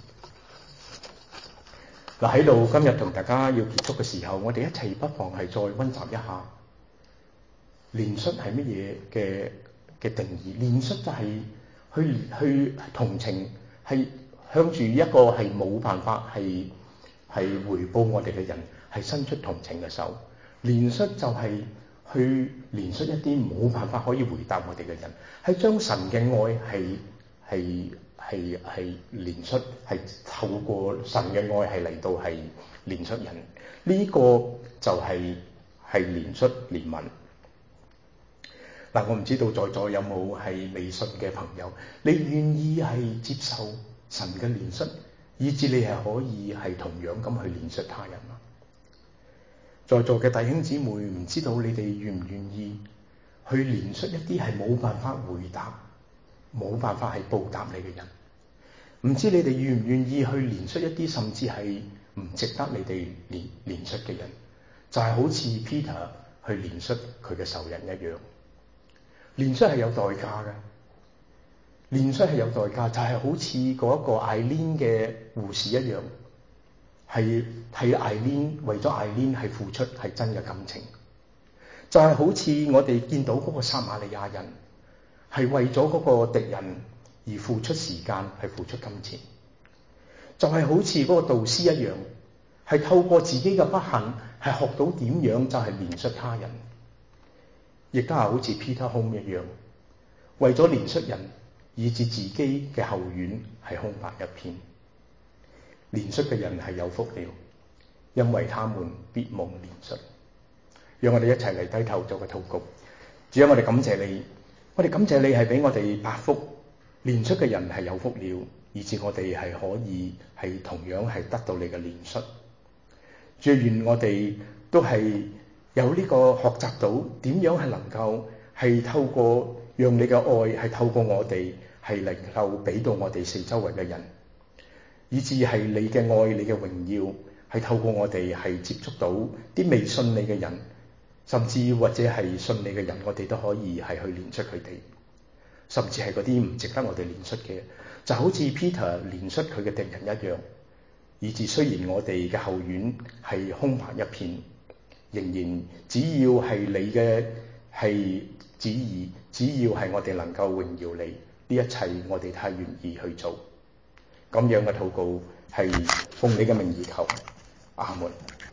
Speaker 1: 嗱，喺度今日同大家要結束嘅時候，我哋一齊不妨係再溫習一下憐恤係乜嘢嘅嘅定義。憐恤就係去去同情，係向住一個係冇辦法係係回報我哋嘅人，係伸出同情嘅手。憐恤就係去憐恤一啲冇辦法可以回答我哋嘅人，係將神嘅愛係係係係憐恤，係透過神嘅愛係嚟到係憐恤人。呢、這個就係係憐恤憐憫。嗱，我唔知道在座有冇係未信嘅朋友，你願意係接受神嘅憐恤，以至你係可以係同樣咁去憐恤他人嗎？在座嘅弟兄姊妹，唔知道你哋願唔願意去憐恤一啲係冇辦法回答、冇辦法係報答你嘅人？唔知你哋願唔願意去憐恤一啲甚至係唔值得你哋憐憐恤嘅人？就係、是、好似 Peter 去憐恤佢嘅仇人一樣。憐恤係有代價嘅，憐恤係有代價，就係、是、好似嗰一個艾蓮嘅護士一樣，係係艾蓮為咗艾蓮係付出係真嘅感情。就係、是、好似我哋見到嗰個撒瑪利亞人，係為咗嗰個敵人而付出時間，係付出金錢。就係、是、好似嗰個導師一樣，係透過自己嘅不幸，係學到點樣就係憐恤他人。亦都係好似 Peter Home 一樣，為咗憐恤人，以致自己嘅後院係空白一片。憐恤嘅人係有福了，因為他們必蒙憐恤。讓我哋一齊嚟低頭做個禱告。主啊，我哋感謝你，我哋感謝你係俾我哋百福。憐恤嘅人係有福了，以致我哋係可以係同樣係得到你嘅憐恤。主啊，願我哋都係有呢個學習到點樣係能夠係透過讓你嘅愛係透過我哋係能夠俾到我哋四周圍嘅人，以至係你嘅愛、你嘅榮耀係透過我哋係接觸到啲未信你嘅人，甚至或者係信你嘅人，我哋都可以係去憐恤佢哋，甚至係嗰啲唔值得我哋憐恤嘅，就好似 Peter 憐恤佢嘅敵人一樣，以至雖然我哋嘅後院係空白一片，仍然只要係你嘅係旨意，只要係我哋能夠榮耀你，呢一切我哋太願意去做。咁樣嘅禱告係奉你嘅名而求，阿門。